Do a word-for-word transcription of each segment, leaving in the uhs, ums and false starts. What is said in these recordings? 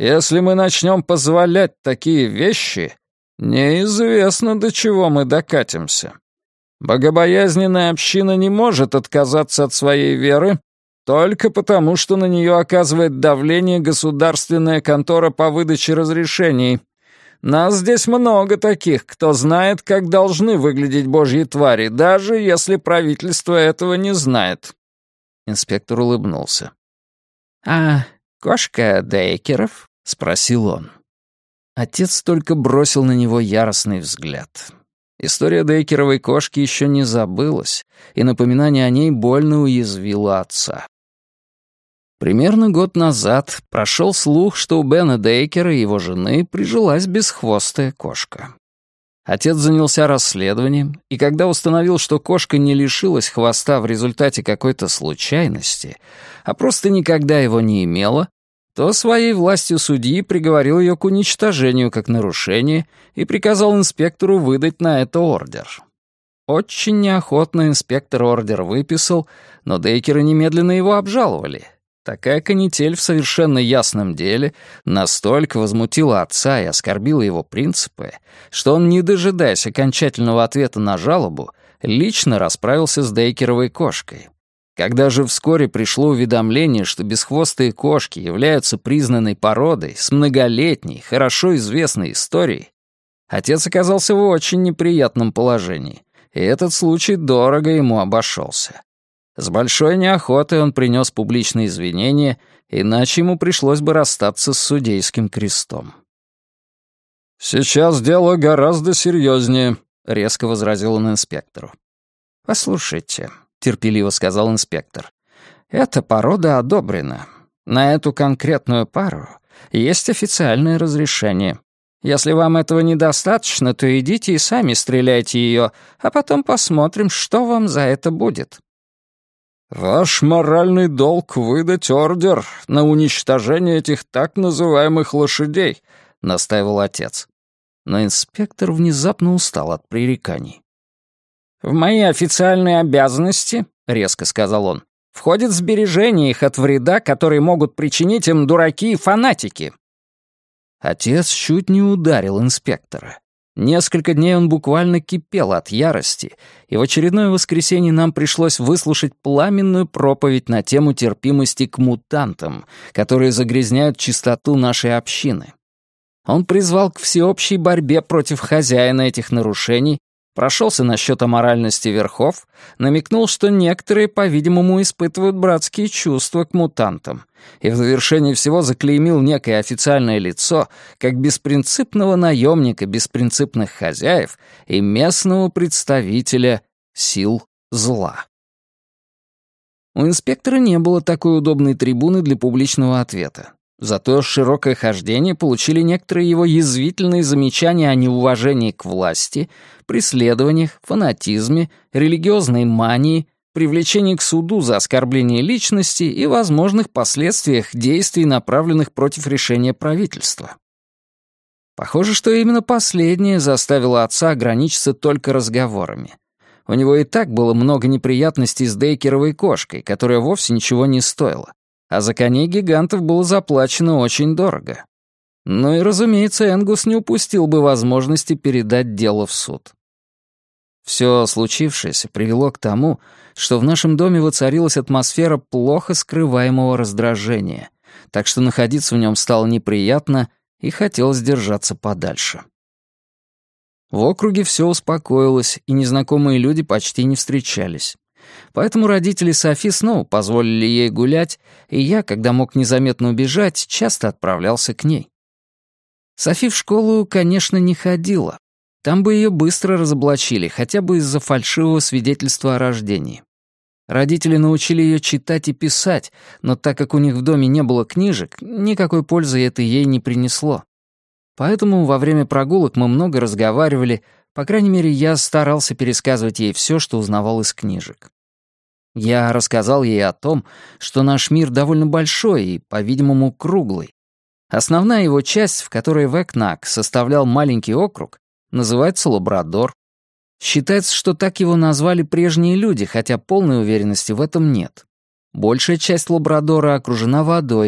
Если мы начнем позволять такие вещи, неизвестно, до чего мы докатимся. Богобоязненная община не может отказаться от своей веры только потому, что на нее оказывает давление государственная контора по выдаче разрешений. Нас здесь много таких, кто знает, как должны выглядеть божьи твари, даже если правительство этого не знает». Инспектор улыбнулся. «А кошка Дейкеров?» — спросил он. Отец только бросил на него яростный взгляд. История Дейкеровой кошки еще не забылась, и напоминание о ней больно уязвило отца. Примерно год назад прошел слух, что у Бена Дейкера и его жены прижилась бесхвостая кошка. Отец занялся расследованием, и когда установил, что кошка не лишилась хвоста в результате какой-то случайности, а просто никогда его не имела, то своей властью судьи приговорил ее к уничтожению как нарушение и приказал инспектору выдать на это ордер. Очень неохотно инспектор ордер выписал, но Дейкеры немедленно его обжаловали. Такая канитель в совершенно ясном деле настолько возмутила отца и оскорбила его принципы, что он, не дожидаясь окончательного ответа на жалобу, лично расправился с Дейкеровой кошкой. Когда же вскоре пришло уведомление, что бесхвостые кошки являются признанной породой с многолетней, хорошо известной историей, отец оказался в очень неприятном положении, и этот случай дорого ему обошелся. С большой неохотой он принес публичные извинения, иначе ему пришлось бы расстаться с судейским крестом. «Сейчас дело гораздо серьезнее», — резко возразил он инспектору. «Послушайте», — терпеливо сказал инспектор, — «эта порода одобрена. На эту конкретную пару есть официальное разрешение. Если вам этого недостаточно, то идите и сами стреляйте ее, а потом посмотрим, что вам за это будет». «Ваш моральный долг — выдать ордер на уничтожение этих так называемых лошадей», — настаивал отец. Но инспектор внезапно устал от пререканий. «В мои официальные обязанности, — резко сказал он, — входит сбережение их от вреда, который могут причинить им дураки и фанатики». Отец чуть не ударил инспектора. Несколько дней он буквально кипел от ярости, и в очередное воскресенье нам пришлось выслушать пламенную проповедь на тему терпимости к мутантам, которые загрязняют чистоту нашей общины. Он призвал к всеобщей борьбе против хозяина этих нарушений, прошелся насчет аморальности верхов, намекнул, что некоторые, по-видимому, испытывают братские чувства к мутантам, и в завершении всего заклеймил некое официальное лицо как беспринципного наемника беспринципных хозяев и местного представителя сил зла. У инспектора не было такой удобной трибуны для публичного ответа. Зато широкое хождение получили некоторые его язвительные замечания о неуважении к власти, преследованиях, фанатизме, религиозной мании, привлечении к суду за оскорбление личности и возможных последствиях действий, направленных против решения правительства. Похоже, что именно последнее заставило отца ограничиться только разговорами. У него и так было много неприятностей с Дейкеровой кошкой, которая вовсе ничего не стоила. А за коней гигантов было заплачено очень дорого. Ну и, разумеется, Энгус не упустил бы возможности передать дело в суд. Все случившееся привело к тому, что в нашем доме воцарилась атмосфера плохо скрываемого раздражения, так что находиться в нем стало неприятно и хотелось держаться подальше. В округе все успокоилось, и незнакомые люди почти не встречались. Поэтому родители Софи снова позволили ей гулять, и я, когда мог незаметно убежать, часто отправлялся к ней. Софи в школу, конечно, не ходила. Там бы ее быстро разоблачили, хотя бы из-за фальшивого свидетельства о рождении. Родители научили ее читать и писать, но так как у них в доме не было книжек, никакой пользы это ей не принесло. Поэтому во время прогулок мы много разговаривали, по крайней мере, я старался пересказывать ей все, что узнавал из книжек. Я рассказал ей о том, что наш мир довольно большой и, по-видимому, круглый. Основная его часть, в которой Векнак составлял маленький округ, называется Лабрадор. Считается, что так его назвали прежние люди, хотя полной уверенности в этом нет. Большая часть Лабрадора окружена водой,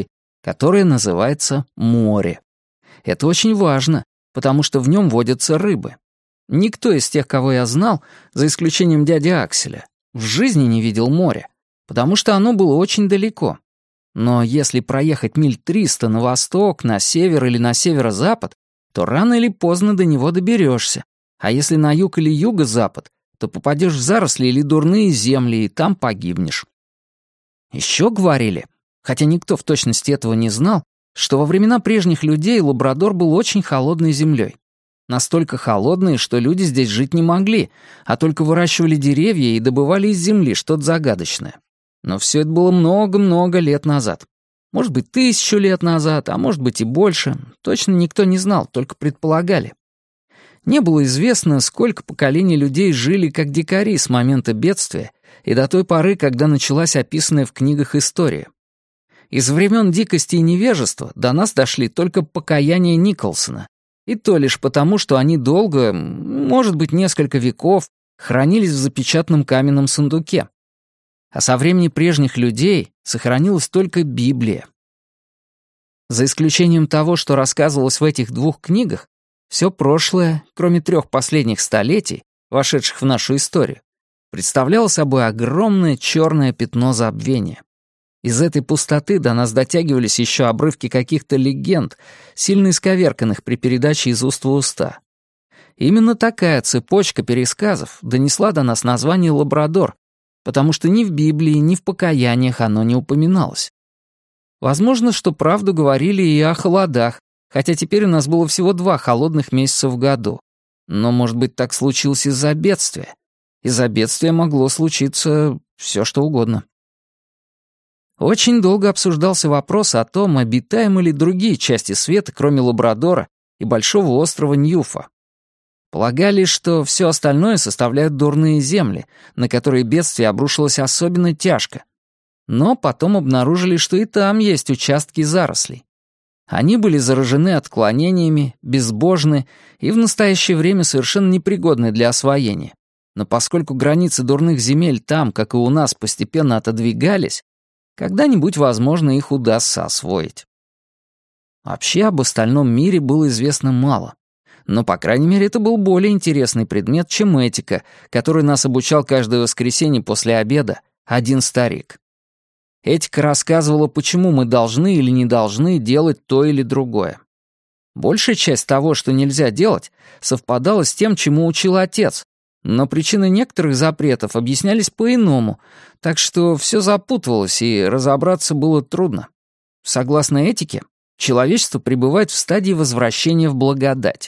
которое называется море. Это очень важно, потому что в нем водятся рыбы. Никто из тех, кого я знал, за исключением дяди Акселя, в жизни не видел моря, потому что оно было очень далеко. Но если проехать миль триста на восток, на север или на северо-запад, то рано или поздно до него доберешься. А если на юг или юго-запад, то попадешь в заросли или дурные земли, и там погибнешь. Еще говорили, хотя никто в точности этого не знал, что во времена прежних людей Лабрадор был очень холодной землей. Настолько холодной, что люди здесь жить не могли, а только выращивали деревья и добывали из земли что-то загадочное. Но все это было много-много лет назад. Может быть, тысячу лет назад, а может быть и больше. Точно никто не знал, только предполагали. Не было известно, сколько поколений людей жили как дикари с момента бедствия и до той поры, когда началась описанная в книгах история. Из времен дикости и невежества до нас дошли только покаяния Николсона, и то лишь потому, что они долго, может быть, несколько веков, хранились в запечатанном каменном сундуке. А со времени прежних людей сохранилась только Библия. За исключением того, что рассказывалось в этих двух книгах, все прошлое, кроме трех последних столетий, вошедших в нашу историю, представляло собой огромное черное пятно забвения. Из этой пустоты до нас дотягивались еще обрывки каких-то легенд, сильно исковерканных при передаче из уст в уста. Именно такая цепочка пересказов донесла до нас название «Лабрадор», потому что ни в Библии, ни в покаяниях оно не упоминалось. Возможно, что правду говорили и о холодах, хотя теперь у нас было всего два холодных месяца в году. Но, может быть, так случилось из-за бедствия. Из-за бедствия могло случиться все, что угодно. Очень долго обсуждался вопрос о том, обитаемы ли другие части света, кроме Лабрадора и большого острова Ньюфа. Полагали, что все остальное составляют дурные земли, на которые бедствие обрушилось особенно тяжко. Но потом обнаружили, что и там есть участки зарослей. Они были заражены отклонениями, безбожны и в настоящее время совершенно непригодны для освоения. Но поскольку границы дурных земель там, как и у нас, постепенно отодвигались, когда-нибудь, возможно, их удастся освоить. Вообще об остальном мире было известно мало. Но, по крайней мере, это был более интересный предмет, чем этика, который нас обучал каждое воскресенье после обеда один старик. Этика рассказывала, почему мы должны или не должны делать то или другое. Большая часть того, что нельзя делать, совпадала с тем, чему учил отец, но причины некоторых запретов объяснялись по-иному, так что все запутывалось, и разобраться было трудно. Согласно этике, человечество пребывает в стадии возвращения в благодать.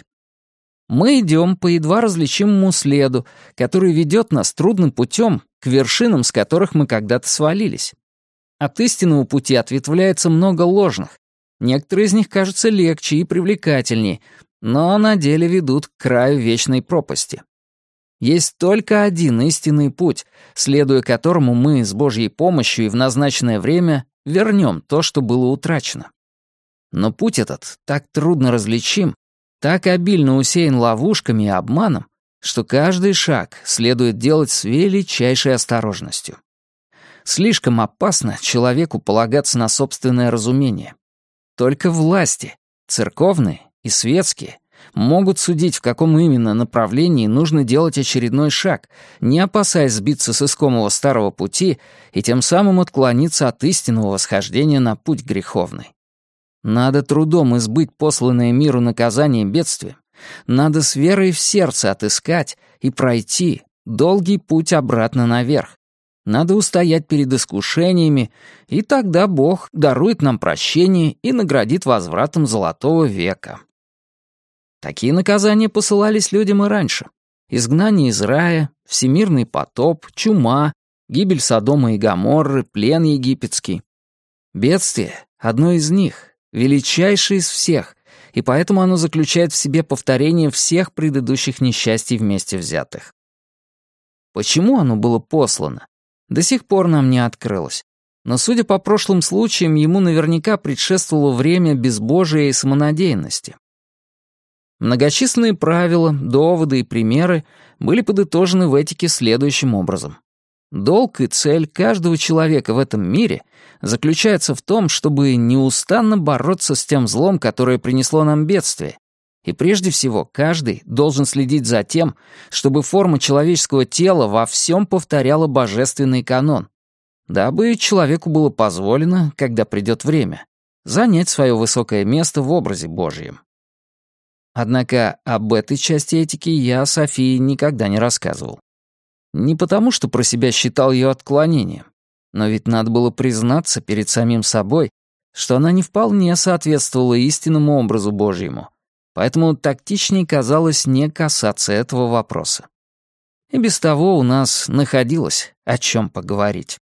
Мы идем по едва различимому следу, который ведет нас трудным путем к вершинам, с которых мы когда-то свалились. От истинного пути ответвляется много ложных. Некоторые из них кажутся легче и привлекательнее, но на деле ведут к краю вечной пропасти. Есть только один истинный путь, следуя которому мы с Божьей помощью и в назначенное время вернем то, что было утрачено. Но путь этот так трудно различим, так обильно усеян ловушками и обманом, что каждый шаг следует делать с величайшей осторожностью. Слишком опасно человеку полагаться на собственное разумение. Только власти, церковные и светские, могут судить, в каком именно направлении нужно делать очередной шаг, не опасаясь сбиться с искомого старого пути и тем самым отклониться от истинного восхождения на путь греховный. Надо трудом избыть посланное миру наказание бедствием, надо с верой в сердце отыскать и пройти долгий путь обратно наверх. Надо устоять перед искушениями, и тогда Бог дарует нам прощение и наградит возвратом золотого века. Такие наказания посылались людям и раньше. Изгнание из рая, всемирный потоп, чума, гибель Содома и Гоморры, плен египетский. Бедствие — одно из них, величайшее из всех, и поэтому оно заключает в себе повторение всех предыдущих несчастий вместе взятых. Почему оно было послано? До сих пор нам не открылось. Но, судя по прошлым случаям, ему наверняка предшествовало время безбожия и самонадеянности. Многочисленные правила, доводы и примеры были подытожены в этике следующим образом. Долг и цель каждого человека в этом мире заключается в том, чтобы неустанно бороться с тем злом, которое принесло нам бедствие. И прежде всего, каждый должен следить за тем, чтобы форма человеческого тела во всем повторяла божественный канон, дабы человеку было позволено, когда придет время, занять свое высокое место в образе Божьем. Однако об этой части этики я Софии никогда не рассказывал. Не потому, что про себя считал ее отклонением, но ведь надо было признаться перед самим собой, что она не вполне соответствовала истинному образу Божьему, поэтому тактичнее казалось не касаться этого вопроса. И без того у нас находилось о чем поговорить.